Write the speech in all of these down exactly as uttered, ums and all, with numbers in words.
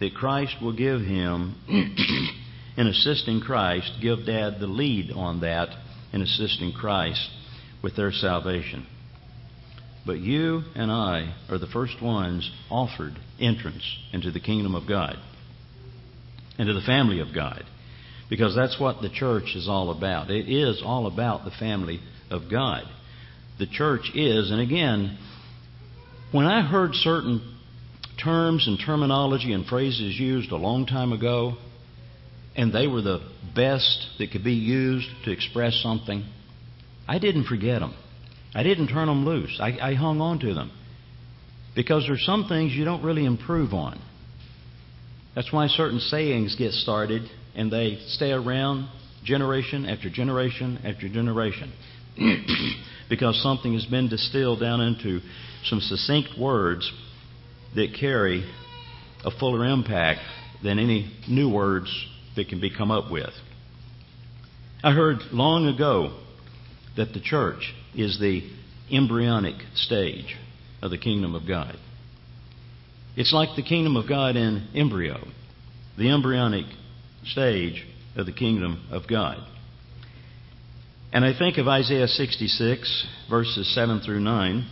that Christ will give him in assisting Christ, give Dad the lead on that in assisting Christ with their salvation. But you and I are the first ones offered entrance into the kingdom of God, into the family of God, because that's what the church is all about. It is all about the family of God. The church is, and again, when I heard certain terms and terminology and phrases used a long time ago, and they were the best that could be used to express something, I didn't forget them. I didn't turn them loose. I, I hung on to them. Because there's some things you don't really improve on. That's why certain sayings get started and they stay around generation after generation after generation. Because something has been distilled down into some succinct words that carry a fuller impact than any new words that can be come up with. I heard long ago that the church is the embryonic stage of the kingdom of God. It's like the kingdom of God in embryo, the embryonic stage of the kingdom of God. And I think of Isaiah sixty-six, verses seven through nine.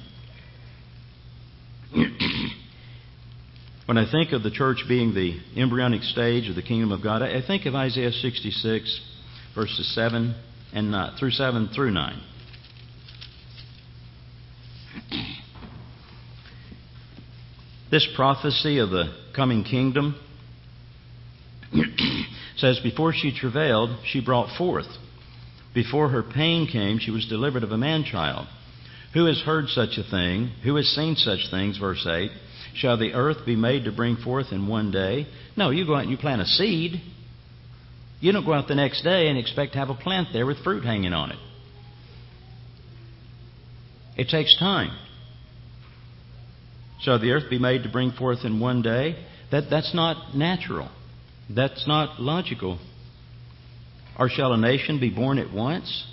When I think of the church being the embryonic stage of the kingdom of God, I think of Isaiah sixty-six, verses seven and nine, through seven through nine. This prophecy of the coming kingdom says, before she travailed, she brought forth. Before her pain came, she was delivered of a man-child. Who has heard such a thing? Who has seen such things? Verse eight. Shall the earth be made to bring forth in one day? No, you go out and you plant a seed. You don't go out the next day and expect to have a plant there with fruit hanging on it. It takes time. Shall the earth be made to bring forth in one day? That, that's not natural. That's not logical. Or shall a nation be born at once?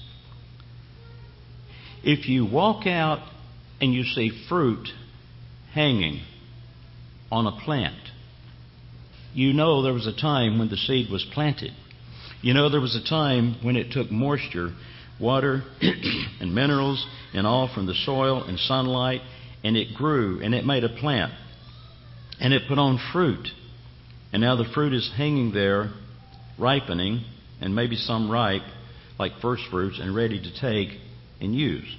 If you walk out and you see fruit hanging on a plant, you know there was a time when the seed was planted. You know there was a time when it took moisture, water, and minerals and all from the soil and sunlight, and it grew and it made a plant. And it put on fruit. And now the fruit is hanging there, ripening, and maybe some ripe, like first fruits, and ready to take and use.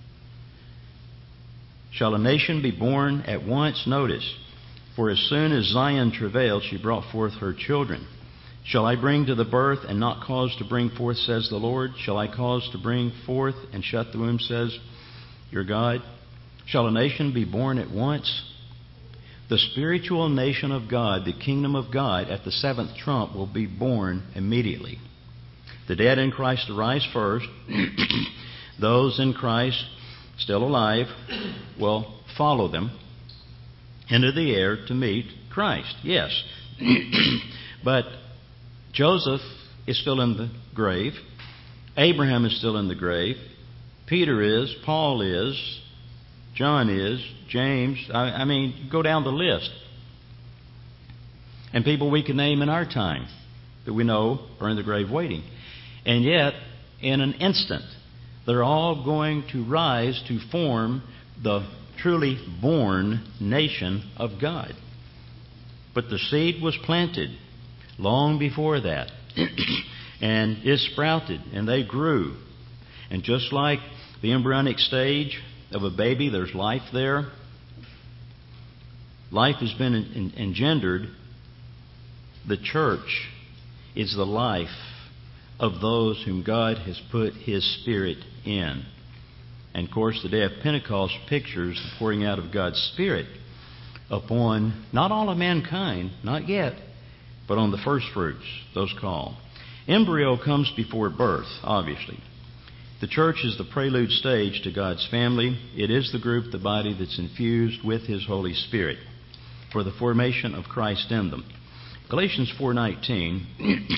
Shall a nation be born at once? Notice, for as soon as Zion travailed, she brought forth her children. Shall I bring to the birth and not cause to bring forth, says the Lord? Shall I cause to bring forth and shut the womb, says your God? Shall a nation be born at once? The spiritual nation of God, the kingdom of God, at the seventh trump will be born immediately. The dead in Christ arise first. Those in Christ still alive will follow them into the air to meet Christ. Yes. But Joseph is still in the grave. Abraham is still in the grave. Peter is. Paul is. John is. James. I, I mean, go down the list. And people we can name in our time that we know are in the grave waiting. And yet, in an instant, they're all going to rise to form the truly born nation of God. But the seed was planted long before that. And it sprouted and they grew. And just like the embryonic stage of a baby, there's life there. Life has been en- engendered. The church is the life of those whom God has put His Spirit in. And of course, the day of Pentecost pictures the pouring out of God's Spirit upon not all of mankind, not yet, but on the first fruits, those called. Embryo comes before birth, obviously. The church is the prelude stage to God's family. It is the group, the body, that's infused with His Holy Spirit for the formation of Christ in them. Galatians four nineteen.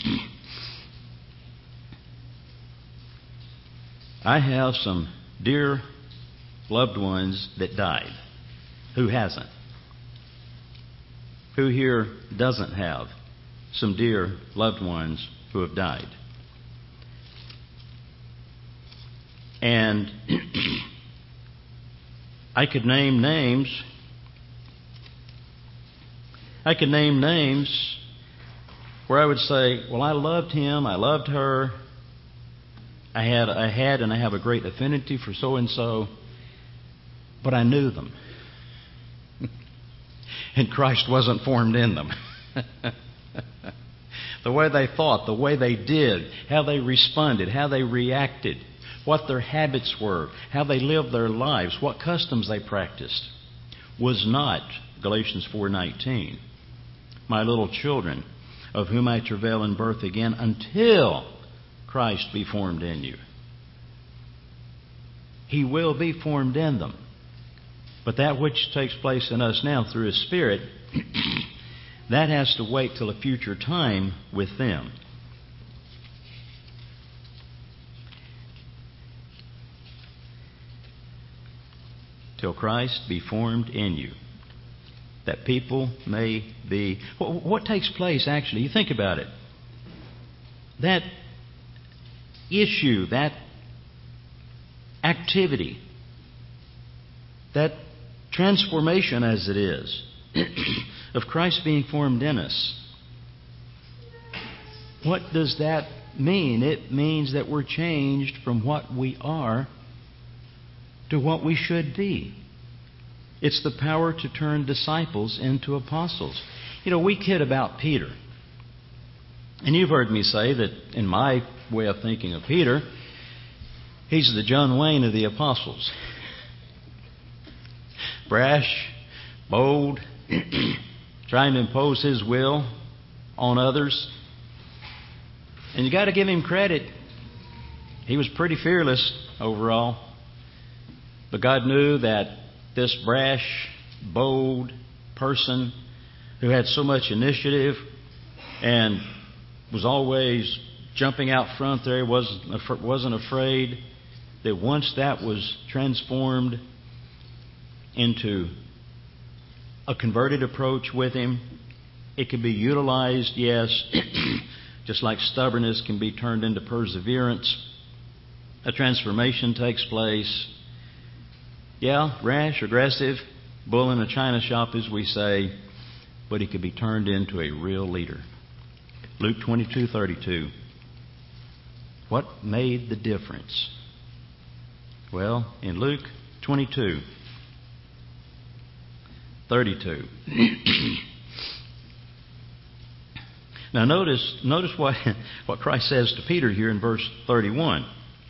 I have some dear loved ones that died. Who hasn't? Who here doesn't have some dear loved ones who have died? And I could name names. I could name names where I would say, well, I loved him, I loved her, I had, I had and I have a great affinity for so-and-so, but I knew them. And Christ wasn't formed in them. The way they thought, the way they did, how they responded, how they reacted, what their habits were, how they lived their lives, what customs they practiced, was not, Galatians four nineteen, my little children, of whom I travail in birth again until Christ be formed in you. He will be formed in them. But that which takes place in us now through His Spirit, that has to wait till a future time with them. Till Christ be formed in you, that people may be... What, what takes place, actually? You think about it. That issue, that activity, that transformation, as it is, of Christ being formed in us. What does that mean? It means that we're changed from what we are to what we should be. It's the power to turn disciples into apostles. You know, we kid about Peter. And you've heard me say that in my way of thinking of Peter, he's the John Wayne of the apostles. Brash, bold, trying to impose his will on others. And you got to give him credit. He was pretty fearless overall. But God knew that this brash, bold person who had so much initiative and was always jumping out front there, wasn't, wasn't afraid, that once that was transformed into a converted approach with him, it could be utilized, yes, just like stubbornness can be turned into perseverance. A transformation takes place. Yeah, rash, aggressive, bull in a china shop, as we say, but he could be turned into a real leader. Luke twenty-two thirty-two. What made the difference? Well, in Luke twenty-two thirty-two. Now notice, notice what, what Christ says to Peter here in verse thirty-one.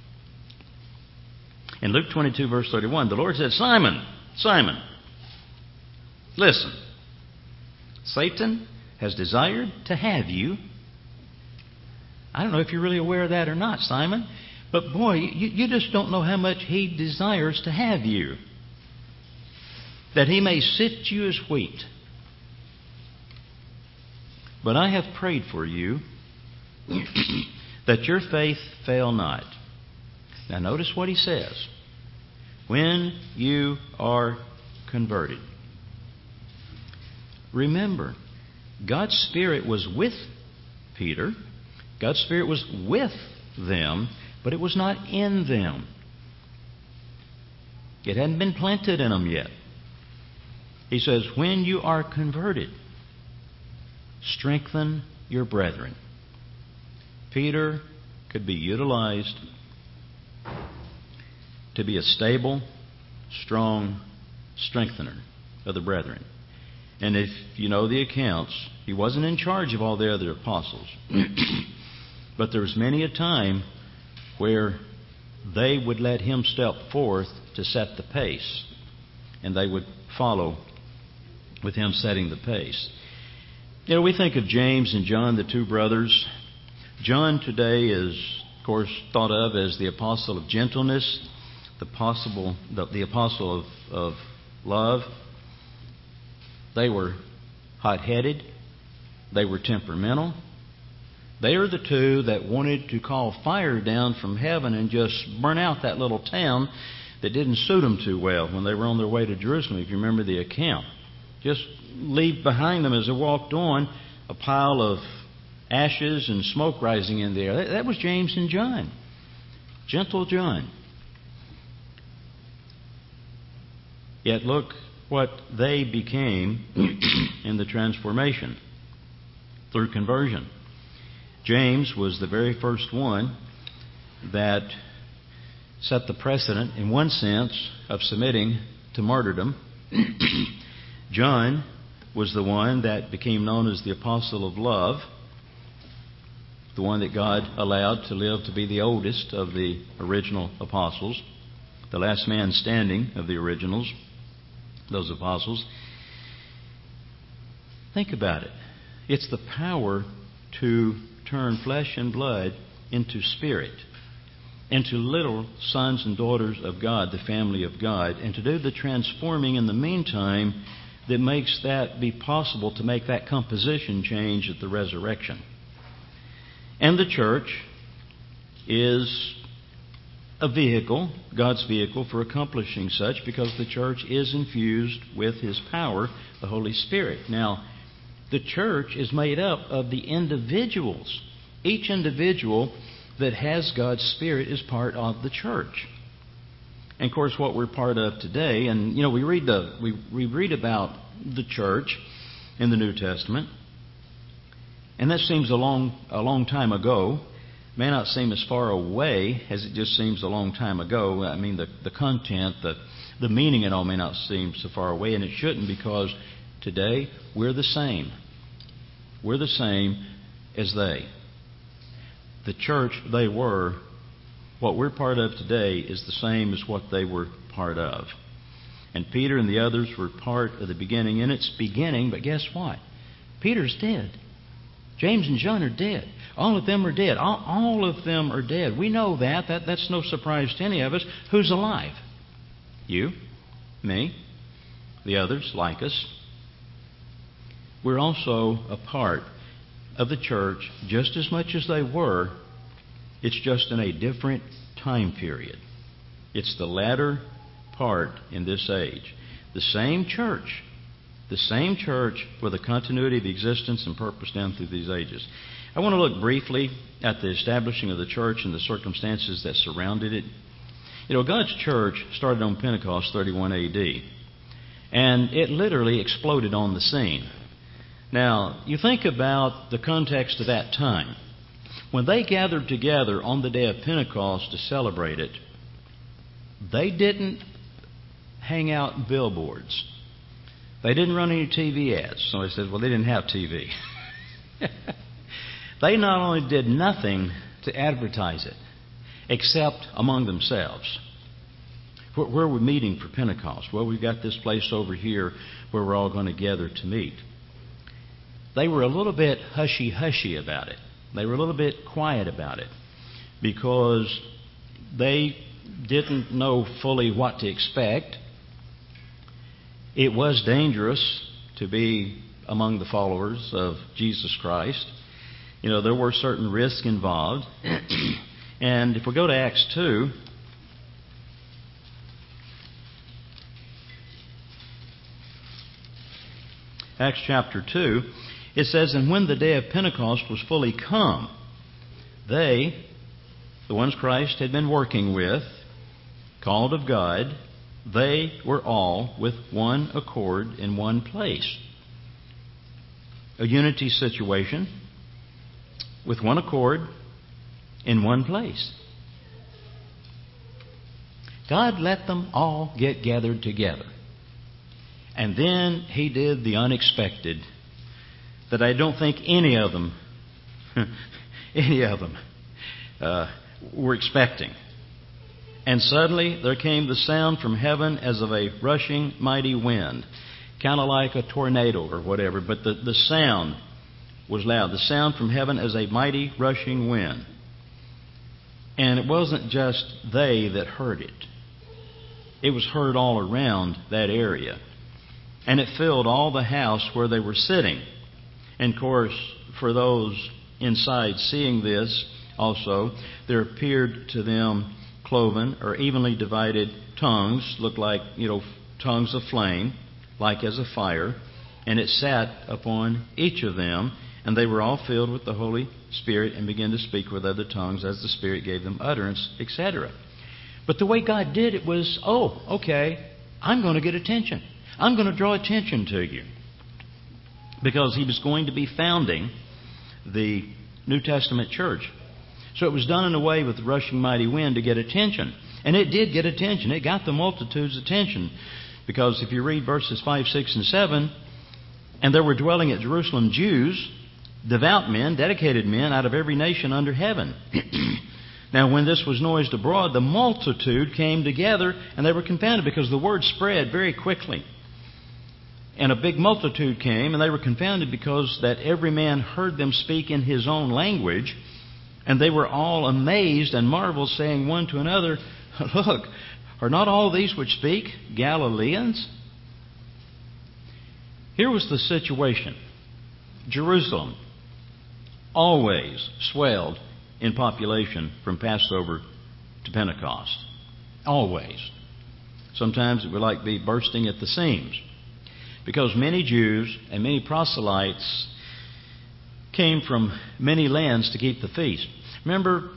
In Luke twenty-two, verse thirty-one, the Lord said, Simon, Simon, listen, Satan has desired to have you. I don't know if you're really aware of that or not, Simon, but boy, you, you just don't know how much he desires to have you, that he may sift you as wheat. But I have prayed for you that your faith fail not. Now notice what he says. When you are converted. Remember, God's Spirit was with Peter. God's Spirit was with them, but it was not in them. It hadn't been planted in them yet. He says, when you are converted, strengthen your brethren. Peter could be utilized to be a stable, strong strengthener of the brethren. And if you know the accounts, he wasn't in charge of all the other apostles. But there was many a time where they would let him step forth to set the pace. And they would follow with him setting the pace. You know, we think of James and John, the two brothers. John today is, of course, thought of as the apostle of gentleness, the, possible, the, the apostle of, of love. They were hot-headed. They were temperamental. They are the two that wanted to call fire down from heaven and just burn out that little town that didn't suit them too well when they were on their way to Jerusalem, if you remember the account. just leave behind them as they walked on a pile of ashes and smoke rising in the air. That, that was James and John. Gentle John. Yet look what they became in the transformation through conversion. James was the very first one that set the precedent, in one sense, of submitting to martyrdom. John was the one that became known as the apostle of love, the one that God allowed to live to be the oldest of the original apostles, the last man standing of the originals, those apostles. Think about it. It's the power to turn flesh and blood into spirit, into little sons and daughters of God, the family of God, and to do the transforming in the meantime that makes that be possible, to make that composition change at the resurrection. And the church is a vehicle, God's vehicle, for accomplishing such, because the church is infused with His power, the Holy Spirit. Now, the church is made up of the individuals. Each individual that has God's Spirit is part of the church. And of course, what we're part of today, and you know, we read the we, we read about the church in the New Testament, and that seems a long a long time ago. It may not seem as far away as it just seems a long time ago. I mean, the the content, the the meaning, it all may not seem so far away, and it shouldn't, because today we're the same. We're the same as they. The church they were, what we're part of today, is the same as what they were part of. And Peter and the others were part of the beginning. In its beginning, but guess what? Peter's dead. James and John are dead. All of them are dead. All, all of them are dead. We know that. that. That's no surprise to any of us. Who's alive? You, me, the others like us. We're also a part of the church just as much as they were. It's just in a different time period. It's the latter part in this age. The same church, the same church with a continuity of existence and purpose down through these ages. I want to look briefly at the establishing of the church and the circumstances that surrounded it. You know, God's church started on Pentecost, thirty-one A D, and it literally exploded on the scene. Now, you think about the context of that time. When they gathered together on the day of Pentecost to celebrate it, they didn't hang out billboards. They didn't run any T V ads. Somebody says, well, they didn't have T V. They not only did nothing to advertise it, except among themselves. Where, where are we meeting for Pentecost? Well, we've got this place over here where we're all going to gather to meet. They were a little bit hushy-hushy about it. They were a little bit quiet about it, because they didn't know fully what to expect. It was dangerous to be among the followers of Jesus Christ. You know, there were certain risks involved. And if we go to Acts two, Acts chapter two, it says, and when the day of Pentecost was fully come, they, the ones Christ had been working with, called of God, they were all with one accord in one place. A unity situation with one accord in one place. God let them all get gathered together. And then He did the unexpected that I don't think any of them, any of them uh, were expecting. And suddenly there came the sound from heaven as of a rushing mighty wind, kind of like a tornado or whatever, but the, the sound was loud. The sound from heaven as a mighty rushing wind. And it wasn't just they that heard it. It was heard all around that area. And it filled all the house where they were sitting. And of course, for those inside seeing this also, there appeared to them cloven or evenly divided tongues, looked like, you know, tongues of flame, like as a fire, and it sat upon each of them, and they were all filled with the Holy Spirit and began to speak with other tongues as the Spirit gave them utterance, et cetera. But the way God did it was, oh, okay, I'm going to get attention. I'm going to draw attention to you. Because He was going to be founding the New Testament church. So it was done in a way with the rushing mighty wind to get attention. And it did get attention. It got the multitude's attention. Because if you read verses five, six, and seven, and there were dwelling at Jerusalem Jews, devout men, dedicated men out of every nation under heaven. Now when this was noised abroad, the multitude came together, and they were confounded because the word spread very quickly. And a big multitude came, and they were confounded because that every man heard them speak in his own language. And they were all amazed and marveled, saying one to another, Look, are not all these which speak Galileans? Here was the situation. Jerusalem always swelled in population from Passover to Pentecost. Always. Sometimes it would like be bursting at the seams. Because many Jews and many proselytes came from many lands to keep the feast. Remember,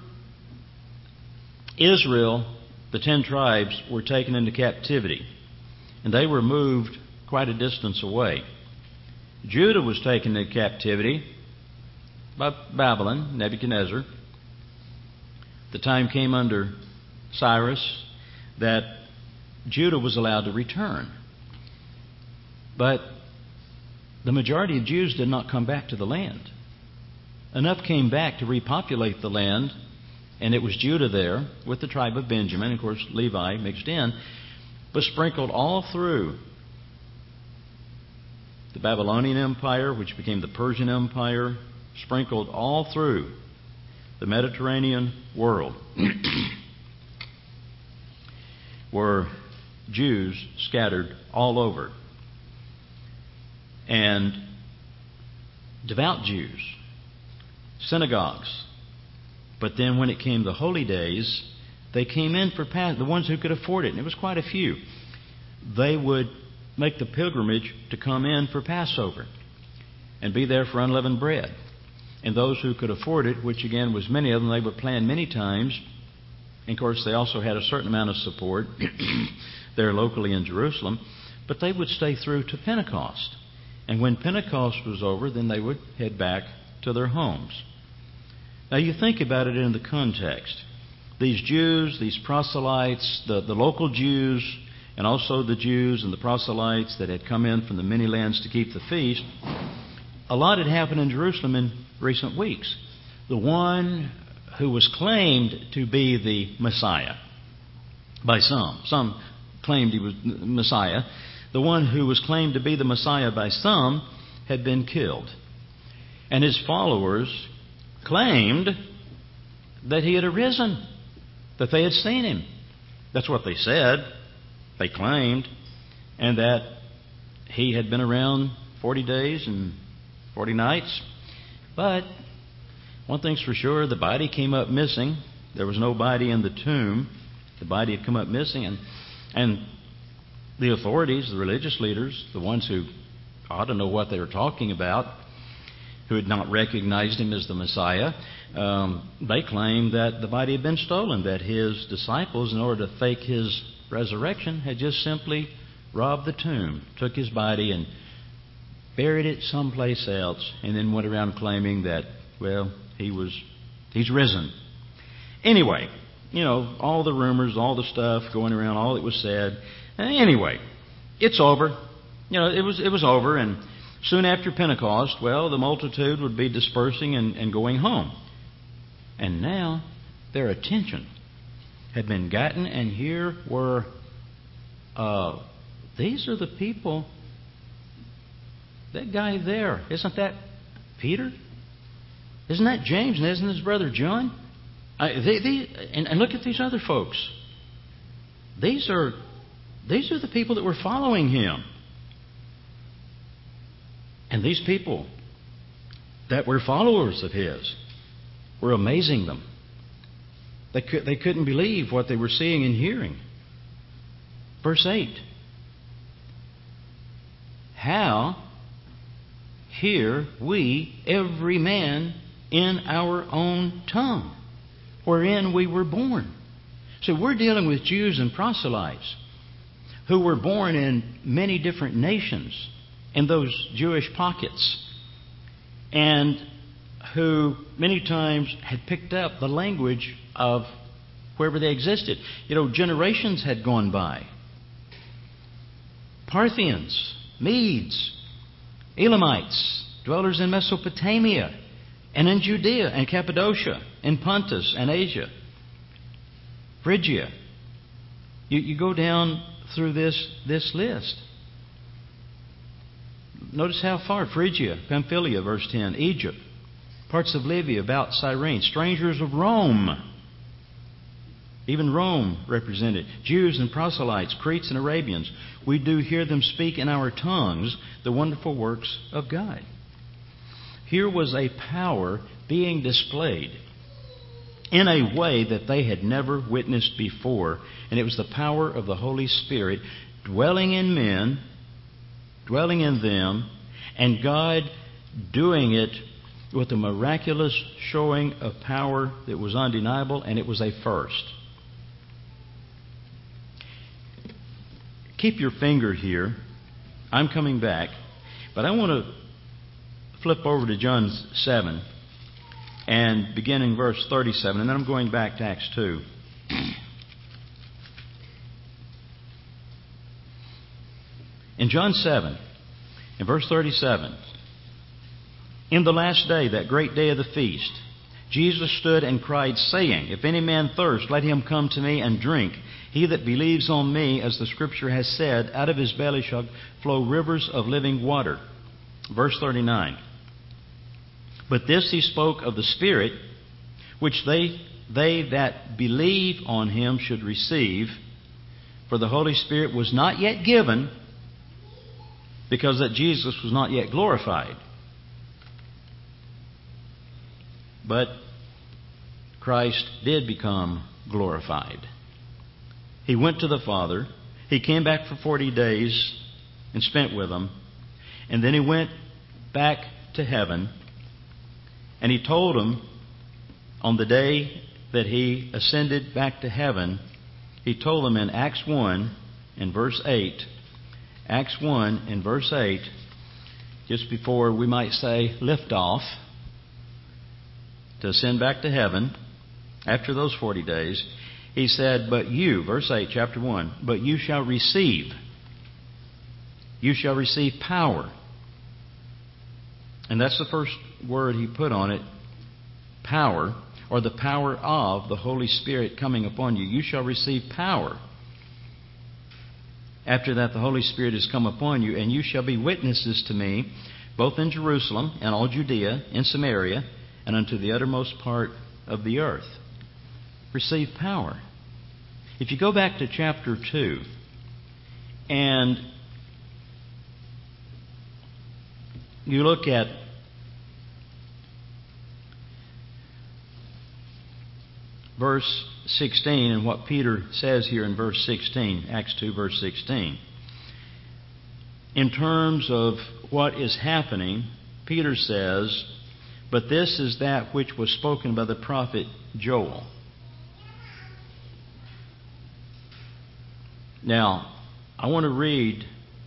Israel, the ten tribes, were taken into captivity. And they were moved quite a distance away. Judah was taken into captivity by Babylon, Nebuchadnezzar. The time came under Cyrus that Judah was allowed to return. But the majority of Jews did not come back to the land. Enough came back to repopulate the land, and it was Judah there with the tribe of Benjamin, of course Levi mixed in, but sprinkled all through the Babylonian Empire, which became the Persian Empire, sprinkled all through the Mediterranean world were Jews scattered all over. And devout Jews, synagogues. But then when it came the holy days, they came in for Pas- the ones who could afford it, and it was quite a few. They would make the pilgrimage to come in for Passover and be there for unleavened bread. And those who could afford it, which again was many of them, they would plan many times. And of course, they also had a certain amount of support there locally in Jerusalem. But they would stay through to Pentecost. And when Pentecost was over, then they would head back to their homes. Now you think about it in the context. These Jews, these proselytes, the, the local Jews, and also the Jews and the proselytes that had come in from the many lands to keep the feast, a lot had happened in Jerusalem in recent weeks. The one who was claimed to be the Messiah by some, some claimed he was Messiah, the one who was claimed to be the Messiah by some had been killed. And his followers claimed that he had arisen, that they had seen him. That's what they said. They claimed. And that he had been around forty days and forty nights. But one thing's for sure, the body came up missing. There was no body in the tomb. The body had come up missing. And, and the authorities, the religious leaders, the ones who ought to know what they were talking about, who had not recognized him as the Messiah, um, they claimed that the body had been stolen, that his disciples, in order to fake his resurrection, had just simply robbed the tomb, took his body and buried it someplace else, and then went around claiming that, well, he was, he's risen. Anyway, you know, all the rumors, all the stuff going around, all that was said. Anyway, it's over. You know, it was it was over, and soon after Pentecost, well, the multitude would be dispersing and, and going home. And now their attention had been gotten, and here were, uh, these are the people, that guy there, isn't that Peter? Isn't that James? And isn't his brother John? I, they, they, and, and look at these other folks. These are these are the people that were following him. And these people that were followers of his were amazing them. They could, they couldn't believe what they were seeing and hearing. Verse eight. How hear we every man in our own tongue, wherein we were born. So we're dealing with Jews and proselytes who were born in many different nations in those Jewish pockets, and who many times had picked up the language of wherever they existed. You know, generations had gone by. Parthians, Medes, Elamites, dwellers in Mesopotamia and in Judea and Cappadocia, in Pontus and Asia, Phrygia. You, you go down through this, this list. Notice how far. Phrygia, Pamphylia, verse ten, Egypt, parts of Libya, about Cyrene, strangers of Rome. Even Rome represented. Jews and proselytes, Cretes and Arabians. We do hear them speak in our tongues the wonderful works of God. Here was a power being displayed in a way that they had never witnessed before. And it was the power of the Holy Spirit dwelling in men, dwelling in them, and God doing it with a miraculous showing of power that was undeniable, and it was a first. Keep your finger here. I'm coming back, but I want to flip over to John seven and beginning verse thirty-seven, and then I'm going back to Acts two. In John seven, in verse thirty-seven, in the last day, that great day of the feast, Jesus stood and cried, saying, If any man thirst, let him come to me and drink. He that believes on me, as the Scripture has said, out of his belly shall flow rivers of living water. Verse thirty-nine. But this he spoke of the Spirit, which they, they that believe on him should receive. For the Holy Spirit was not yet given, because that Jesus was not yet glorified. But Christ did become glorified. He went to the Father. He came back for forty days and spent with them. And then he went back to heaven. And he told them on the day that he ascended back to heaven, he told them in Acts one in verse eight, Acts one in verse eight, just before we might say liftoff, to ascend back to heaven after those forty days, he said, But you, verse eight, chapter one, but you shall receive, you shall receive power. And that's the first word he put on it, power, or the power of the Holy Spirit coming upon you. You shall receive power. After that, the Holy Spirit has come upon you, and you shall be witnesses to me, both in Jerusalem and all Judea, in Samaria, and unto the uttermost part of the earth. Receive power. If you go back to chapter two, and you look at verse sixteen and what Peter says here in verse sixteen, Acts two, verse sixteen. In terms of what is happening, Peter says, But this is that which was spoken by the prophet Joel. Now, I want to read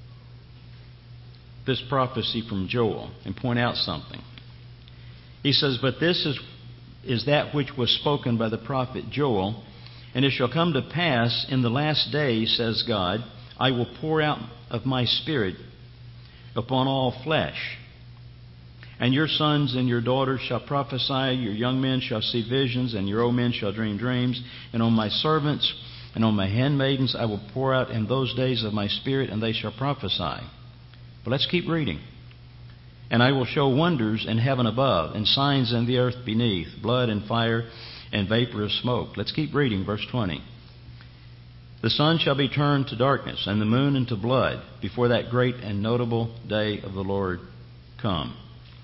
this prophecy from Joel and point out something. He says, But this is, is that which was spoken by the prophet Joel, and it shall come to pass in the last days, says God, I will pour out of my Spirit upon all flesh. And your sons and your daughters shall prophesy, your young men shall see visions, and your old men shall dream dreams. And on my servants and on my handmaidens I will pour out in those days of my Spirit, and they shall prophesy. But let's keep reading. And I will show wonders in heaven above, and signs in the earth beneath, blood and fire and vapor of smoke. Let's keep reading, verse twenty. The sun shall be turned to darkness, and the moon into blood, before that great and notable day of the Lord come.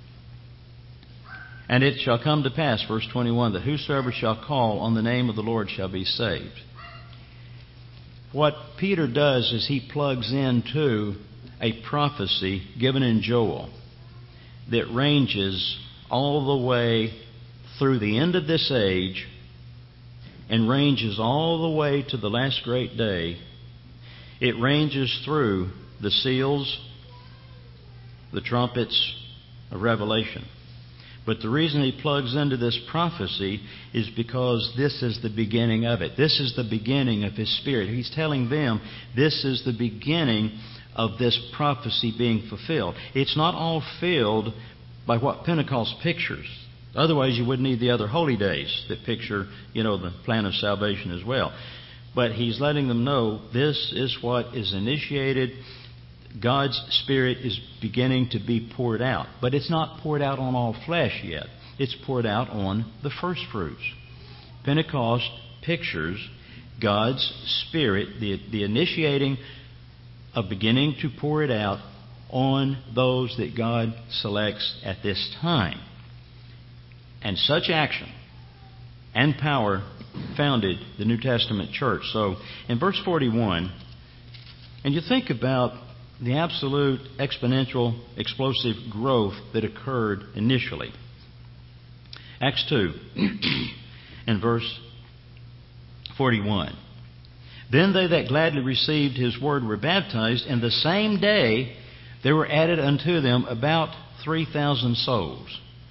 And it shall come to pass, verse twenty-one, that whosoever shall call on the name of the Lord shall be saved. What Peter does is he plugs into a prophecy given in Joel. that ranges all the way through the end of this age and ranges all the way to the last great day. It ranges through the seals, the trumpets of Revelation. But the reason he plugs into this prophecy is because this is the beginning of it. This is the beginning of his Spirit. He's telling them this is the beginning of this prophecy being fulfilled. It's not all filled by what Pentecost pictures. Otherwise, you wouldn't need the other holy days that picture, you know, the plan of salvation as well. But he's letting them know this is what is initiated. God's Spirit is beginning to be poured out. But it's not poured out on all flesh yet. It's poured out on the first fruits. Pentecost pictures God's Spirit, the, the initiating of beginning to pour it out on those that God selects at this time. And such action and power founded the New Testament church. So in verse forty-one, and you think about the absolute exponential explosive growth that occurred initially. Acts two and verse forty-one. Then they that gladly received his word were baptized, and the same day there were added unto them about three thousand souls.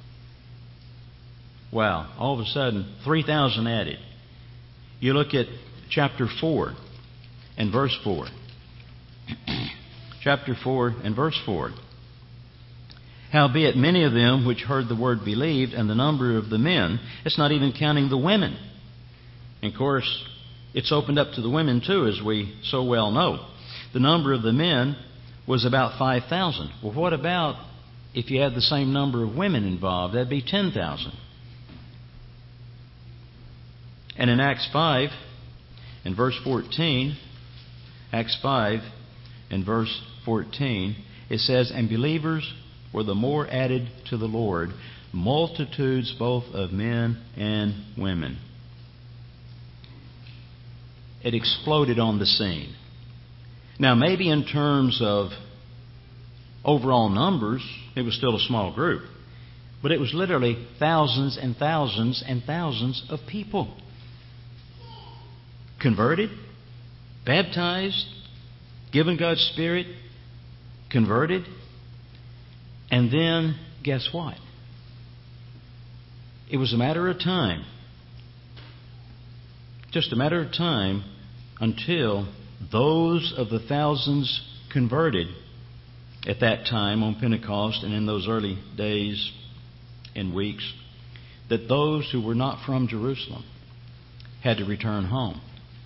Wow, all of a sudden, three thousand added. You look at chapter four and verse four. Chapter four and verse four. Howbeit many of them which heard the word believed, and the number of the men, it's not even counting the women. And of course, it's opened up to the women too, as we so well know. The number of the men was about five thousand. Well, what about if you had the same number of women involved? That'd be ten thousand. And in Acts five, in verse fourteen, Acts five, in verse fourteen, it says, and believers were the more added to the Lord, multitudes both of men and women. It exploded on the scene. Now, maybe in terms of overall numbers, it was still a small group. But it was literally thousands and thousands and thousands of people. Converted, baptized, given God's Spirit, converted, and then guess what? It was a matter of time, just a matter of time, until those of the thousands converted at that time on Pentecost and in those early days and weeks, that those who were not from Jerusalem had to return home.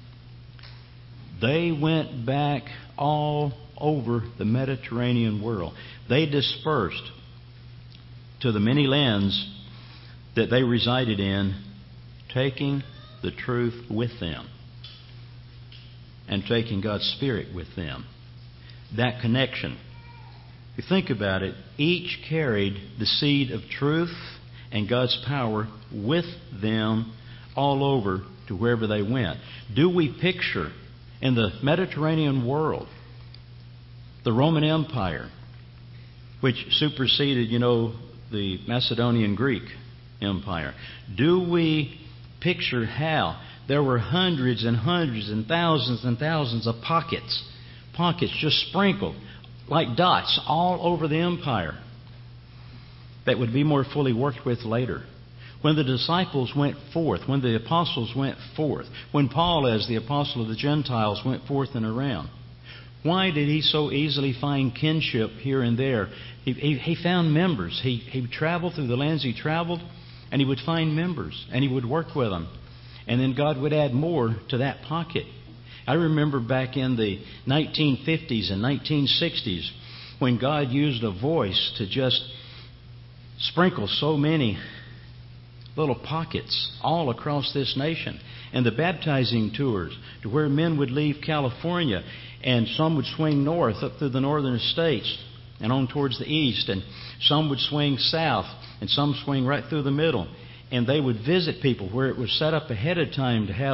They went back all over the Mediterranean world. They dispersed to the many lands that they resided in, taking the truth with them and taking God's Spirit with them. That connection. If you think about it, each carried the seed of truth and God's power with them all over to wherever they went. Do we picture in the Mediterranean world the Roman Empire, which superseded, you know, the Macedonian Greek Empire? Do we picture how there were hundreds and hundreds and thousands and thousands of pockets, pockets just sprinkled like dots all over the empire that would be more fully worked with later? When the disciples went forth, when the apostles went forth, when Paul, as the apostle of the Gentiles, went forth and around, why did he so easily find kinship here and there? He, he, he found members. He, he traveled through the lands he traveled, and he would find members, and he would work with them. And then God would add more to that pocket. I remember back in the nineteen fifties and nineteen sixties when God used a voice to just sprinkle so many little pockets all across this nation. And the baptizing tours to where men would leave California and some would swing north up through the northern states and on towards the east, and some would swing south and some swing right through the middle. And they would visit people where it was set up ahead of time to have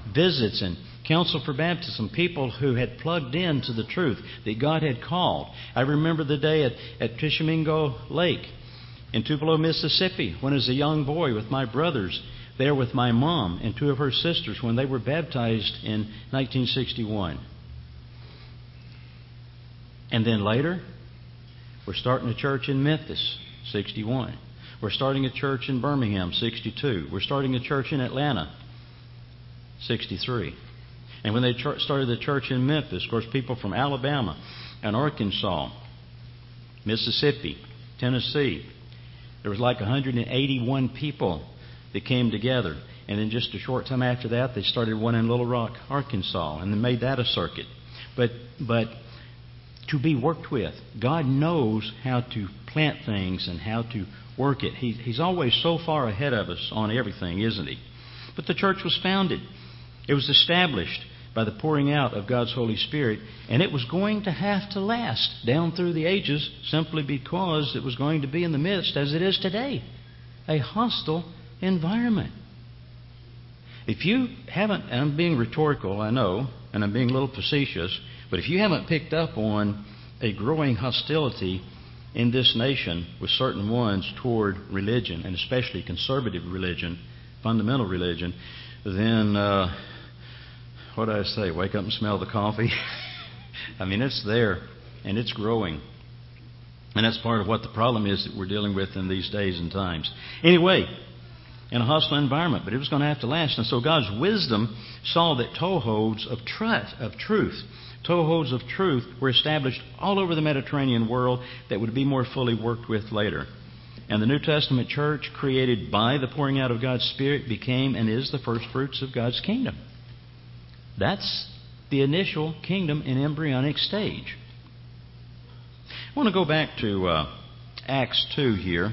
visits and counsel for baptism, people who had plugged into the truth that God had called. I remember the day at, at Tishomingo Lake in Tupelo, Mississippi, when as a young boy with my brothers, there with my mom and two of her sisters when they were baptized in nineteen sixty-one. And then later, we're starting a church in Memphis, sixty-one. We're starting a church in Birmingham, sixty-two. We're starting a church in Atlanta, sixty-three. And when they ch- started the church in Memphis, of course, people from Alabama and Arkansas, Mississippi, Tennessee, there was like one hundred eighty-one people that came together. And then just a short time after that, they started one in Little Rock, Arkansas, and then made that a circuit. But but to be worked with. God knows how to plant things and how to work it. He, he's always so far ahead of us on everything, isn't He? But the church was founded. It was established by the pouring out of God's Holy Spirit, and it was going to have to last down through the ages simply because it was going to be in the midst, as it is today, a hostile environment. If you haven't, and I'm being rhetorical, I know, and I'm being a little facetious, but if you haven't picked up on a growing hostility in this nation with certain ones toward religion, and especially conservative religion, fundamental religion, then, uh, what do I say, wake up and smell the coffee? I mean, it's there, and it's growing. And that's part of what the problem is that we're dealing with in these days and times. Anyway, in a hostile environment, but it was going to have to last. And so God's wisdom saw that toeholds of, trust, of truth, toeholds of truth were established all over the Mediterranean world that would be more fully worked with later. And the New Testament church, created by the pouring out of God's Spirit, became and is the first fruits of God's kingdom. That's the initial kingdom in embryonic stage. I want to go back to uh, Acts two here.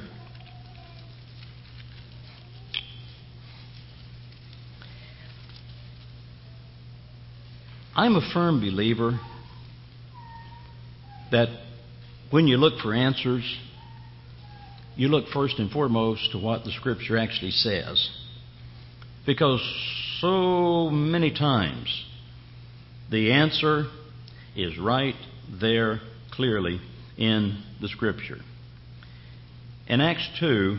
I'm a firm believer that when you look for answers, you look first and foremost to what the Scripture actually says. Because so many times the answer is right there clearly in the Scripture. In Acts two,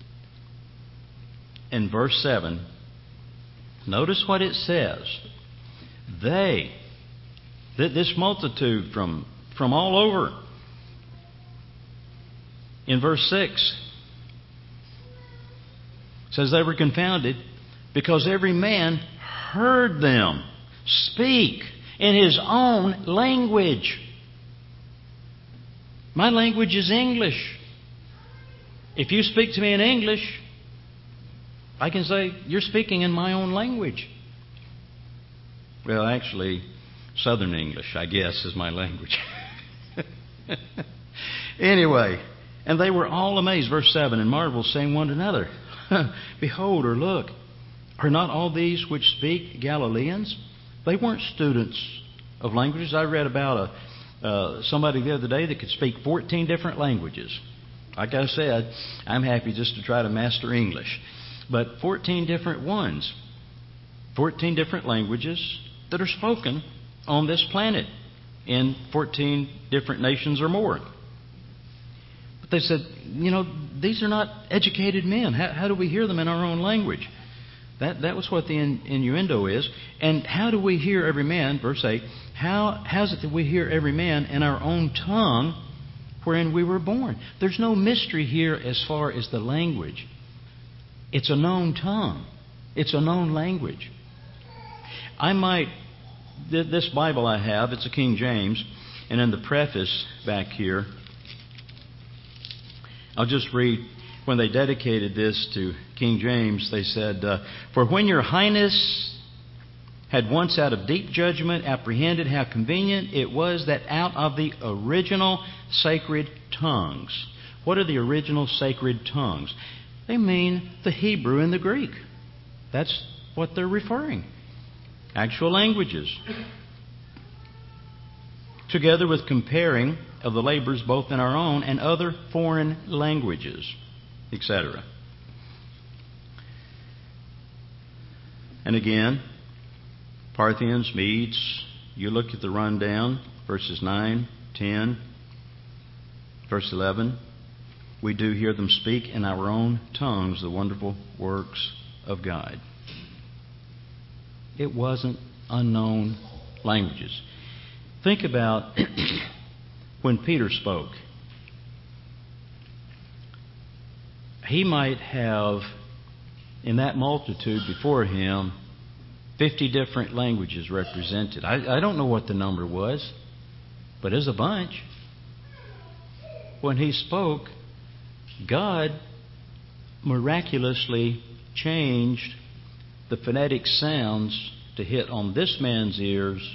in verse seven, notice what it says. They, this multitude from, from all over. In verse six, it says they were confounded because every man heard them speak in his own language. My language is English. If you speak to me in English, I can say, you're speaking in my own language. Well, actually, Southern English, I guess, is my language. Anyway, and they were all amazed, verse seven, and marveled, saying one to another, behold, or look, are not all these which speak Galileans? They weren't students of languages. I read about a, uh, somebody the other day that could speak fourteen different languages. Like I said, I'm happy just to try to master English. But fourteen different ones, fourteen different languages that are spoken on this planet in fourteen different nations or more. But they said, you know, these are not educated men. How, how do we hear them in our own language? That that was what the in, innuendo is. And how do we hear every man, verse eight, how, how is it that we hear every man in our own tongue wherein we were born? There's no mystery here as far as the language. It's a known tongue. It's a known language. I might, this Bible I have, it's a King James, and in the preface back here, I'll just read, when they dedicated this to King James, they said, uh, for when your highness had once out of deep judgment apprehended how convenient it was that out of the original sacred tongues. What are the original sacred tongues? They mean the Hebrew and the Greek. That's what they're referring. Actual languages. Together with comparing of the labors both in our own and other foreign languages, et cetera. And again, Parthians, Medes. You look at the rundown, verses nine, ten, verse eleven. We do hear them speak in our own tongues the wonderful works of God. It wasn't unknown languages. Think about when Peter spoke. He might have, in that multitude before him, fifty different languages represented. I, I don't know what the number was, but it's a bunch. When he spoke, God miraculously changed the phonetic sounds to hit on this man's ears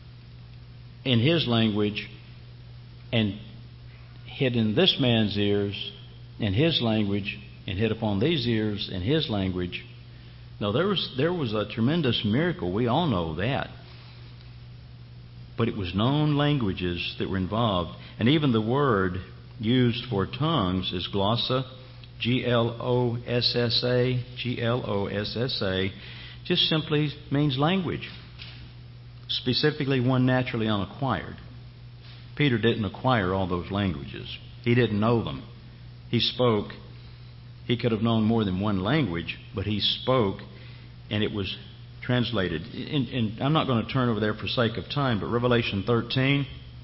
in his language and hit in this man's ears in his language and hit upon these ears in his language. Now, there was, there was a tremendous miracle. We all know that. But it was known languages that were involved. And even the word used for tongues is glossa, G L O S S A, G L O S S A, just simply means language, specifically one naturally unacquired. Peter didn't acquire all those languages. He didn't know them. He spoke. He could have known more than one language, but he spoke, and it was translated. And, and I'm not going to turn over there for sake of time, but Revelation thirteen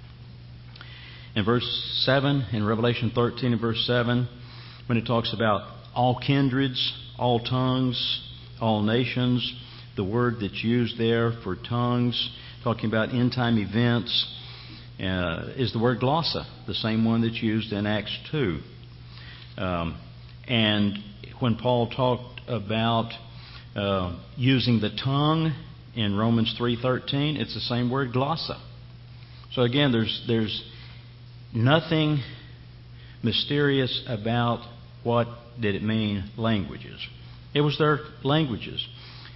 and verse seven, in Revelation thirteen and verse seven, when it talks about all kindreds, all tongues, all nations, the word that's used there for tongues, talking about end-time events, uh, is the word glossa, the same one that's used in Acts two. Um, and when Paul talked about uh, using the tongue in Romans three thirteen, it's the same word, glossa. So again, there's there's nothing mysterious about what did it mean, languages. It was their languages.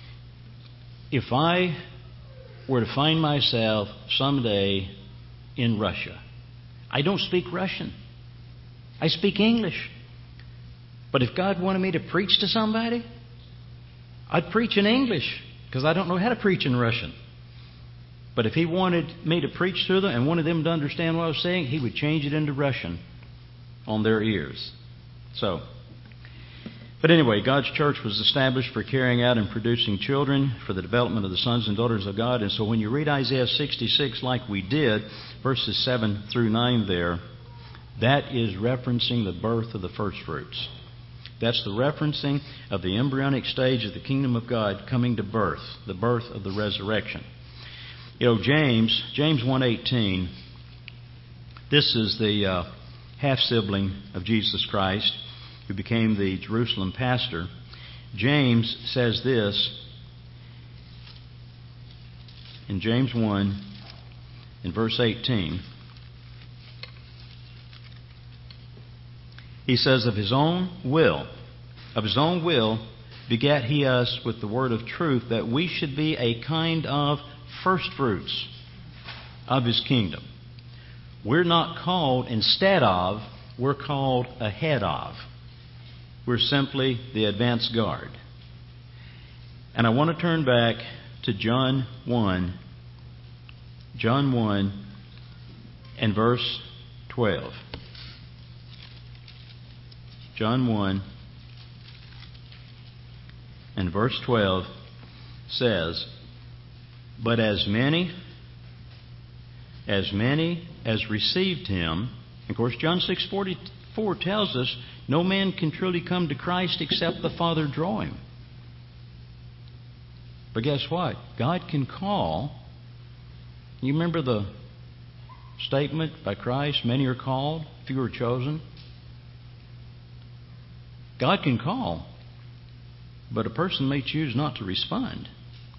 If I were to find myself someday in Russia, I don't speak Russian. I speak English. But if God wanted me to preach to somebody, I'd preach in English because I don't know how to preach in Russian. But if He wanted me to preach to them and wanted them to understand what I was saying, He would change it into Russian on their ears. So, but anyway, God's church was established for carrying out and producing children for the development of the sons and daughters of God. And so when you read Isaiah sixty-six like we did, verses seven through nine there, that is referencing the birth of the first fruits. That's the referencing of the embryonic stage of the kingdom of God coming to birth, the birth of the resurrection. You know, James, James one eighteen, this is the uh, half-sibling of Jesus Christ who became the Jerusalem pastor. James says this in James one, in verse eighteen. He says, of his own will, of his own will begat he us with the word of truth, that we should be a kind of first fruits of His kingdom. We're not called instead of, we're called ahead of. We're simply the advance guard. And I want to turn back to John one, John one and verse twelve. John one and verse twelve says, but as many, as many as received Him, of course John six forty-four tells us, no man can truly come to Christ except the Father draw him. But guess what? God can call. You remember the statement by Christ, many are called, few are chosen? God can call, but a person may choose not to respond.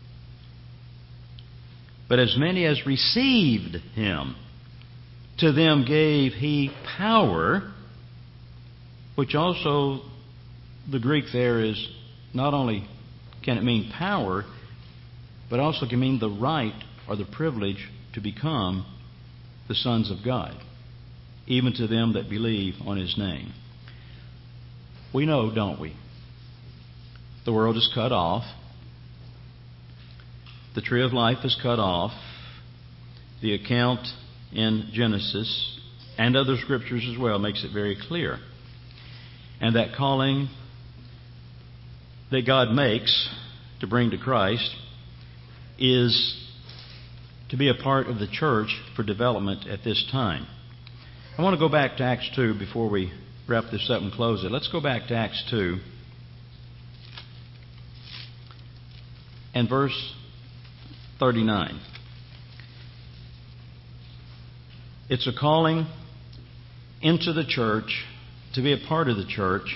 But as many as received Him, to them gave He power, which also the Greek there is not only can it mean power, but also can mean the right or the privilege to become the sons of God, even to them that believe on His name. We know, don't we? The world is cut off. the tree of life is cut off. The account in Genesis and other scriptures as well makes it very clear. And that calling that God makes to bring to Christ is to be a part of the church for development at this time. I want to go back to Acts two before we wrap this up and close it. Let's go back to Acts two and verse thirty-nine. It's a calling into the church to be a part of the church.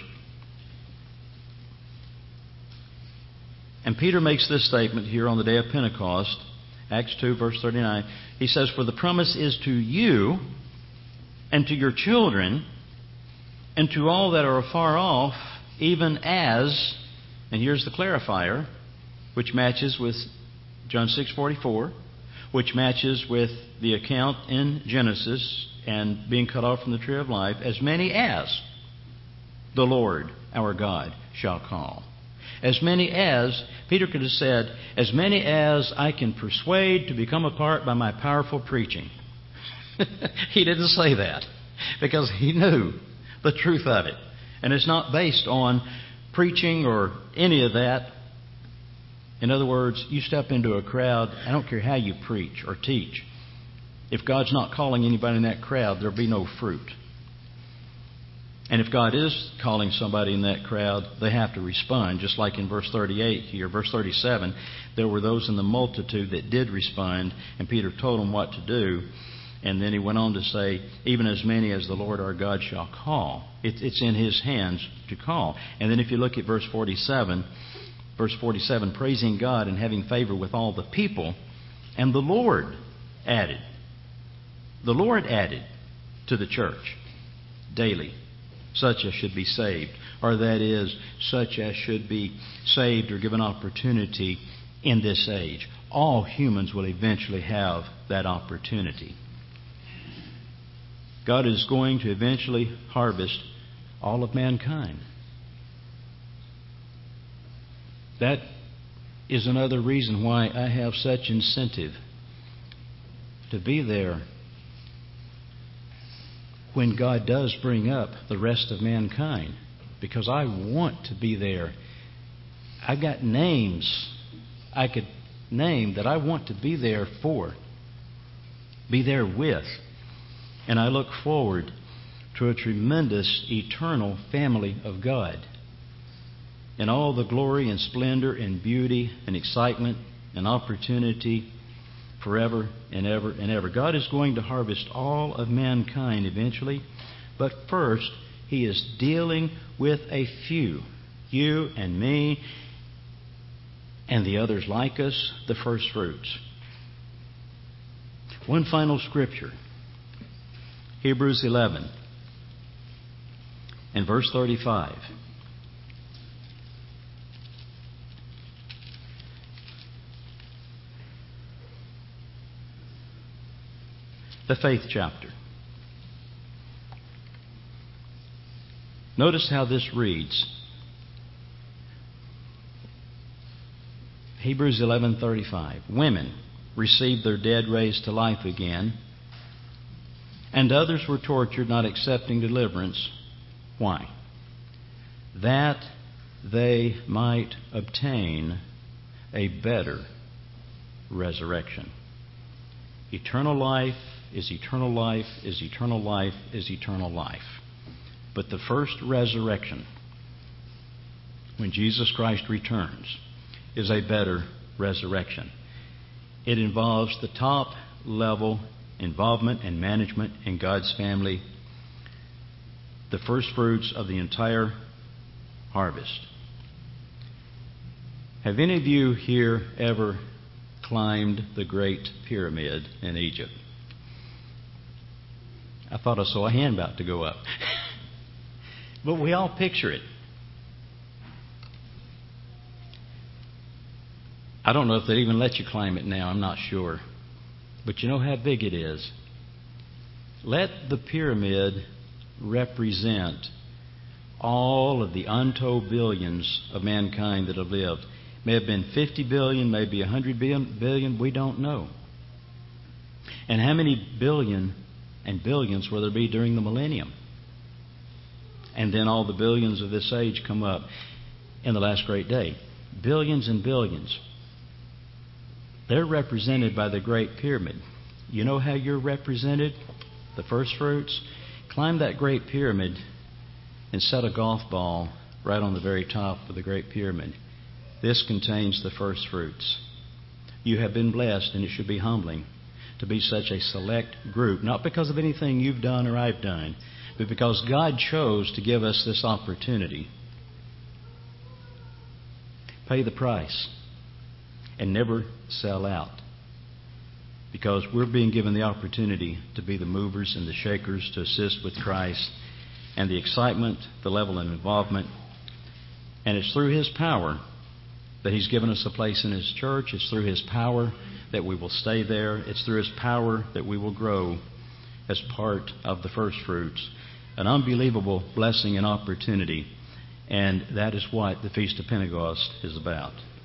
And Peter makes this statement here on the day of Pentecost, Acts two, verse thirty-nine. He says, "For the promise is to you and to your children and to all that are afar off, even as," and here's the clarifier, which matches with John six forty-four, which matches with the account in Genesis and being cut off from the tree of life, "as many as the Lord our God shall call." As many as, Peter could have said, as many as I can persuade to become a part by my powerful preaching. He didn't say that because he knew the truth of it. And it's not based on preaching or any of that. In other words, you step into a crowd, I don't care how you preach or teach. If God's not calling anybody in that crowd, there'll be no fruit. And if God is calling somebody in that crowd, they have to respond. Just like in verse thirty-eight here, verse thirty-seven, there were those in the multitude that did respond, and Peter told them what to do. And then he went on to say, even as many as the Lord our God shall call. It, it's in His hands to call. And then if you look at verse forty-seven, verse forty-seven, praising God and having favor with all the people, and the Lord added. The Lord added to the church daily such as should be saved, or that is, such as should be saved or given opportunity in this age. All humans will eventually have that opportunity. God is going to eventually harvest all of mankind. That is another reason why I have such incentive to be there when God does bring up the rest of mankind, because I want to be there. I've got names I could name that I want to be there for, be there with. And I look forward to a tremendous eternal family of God in all the glory and splendor and beauty and excitement and opportunity forever and ever and ever. God is going to harvest all of mankind eventually, but first He is dealing with a few, you and me and the others like us, the first fruits. One final scripture, Hebrews eleven and verse thirty-five. The faith chapter. Notice how this reads. Hebrews eleven thirty-five. Women received their dead raised to life again, and others were tortured, not accepting deliverance. Why? That they might obtain a better resurrection. Eternal life is eternal life, is eternal life, is eternal life. But the first resurrection, when Jesus Christ returns, is a better resurrection. It involves the top level involvement and management in God's family, the first fruits of the entire harvest. Have any of you here ever climbed the Great Pyramid in Egypt? I thought I saw a hand about to go up. But we all picture it. I don't know if they even let you climb it now. I'm not sure. But you know how big it is. Let the pyramid represent all of the untold billions of mankind that have lived. May have been fifty billion, maybe one hundred billion, we don't know. And how many billion and billions will there be during the millennium? And then all the billions of this age come up in the last great day. Billions and billions. They're represented by the Great Pyramid. You know how you're represented? The first fruits? Climb that Great Pyramid and set a golf ball right on the very top of the Great Pyramid. This contains the first fruits. You have been blessed, and it should be humbling to be such a select group, not because of anything you've done or I've done, but because God chose to give us this opportunity. Pay the price and never sell out, because we're being given the opportunity to be the movers and the shakers, to assist with Christ and the excitement, the level of involvement. And it's through His power that He's given us a place in His church. It's through His power that we will stay there. It's through His power that we will grow as part of the first fruits. An unbelievable blessing and opportunity. And that is what the Feast of Pentecost is about.